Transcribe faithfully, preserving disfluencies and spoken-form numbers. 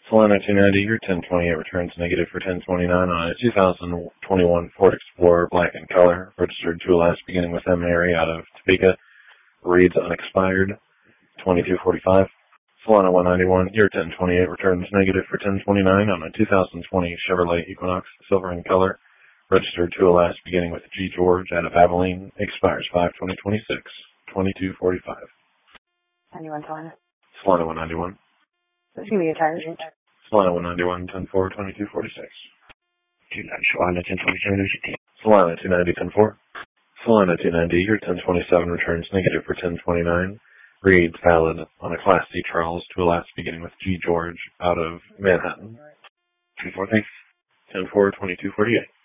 Solana two ninety, your ten twenty-eight returns negative for ten twenty-nine on a two thousand twenty-one Ford Explorer black in color, registered to a last beginning with M. Mary out of Topeka, reads unexpired, twenty-two forty-five. Solana one ninety-one, your ten twenty-eight returns negative for ten twenty-nine on a two thousand twenty Chevrolet Equinox silver in color, registered to a last beginning with G. George out of Abilene, expires five twenty twenty-six, twenty-two forty-five. ninety-one Solana. Solana one ninety-one. What's going to be your tire range? Solana one ninety-one, ten four, twenty-two forty-six. Solana ten twenty-seven, fifteen. Solana two ninety, ten four. Solana two ninety, your ten twenty-seven returns negative for ten twenty-nine. Reads valid on a Class C Charles to a last beginning with G. George out of Manhattan. ten four, thanks. ten four, twenty-two forty-eight.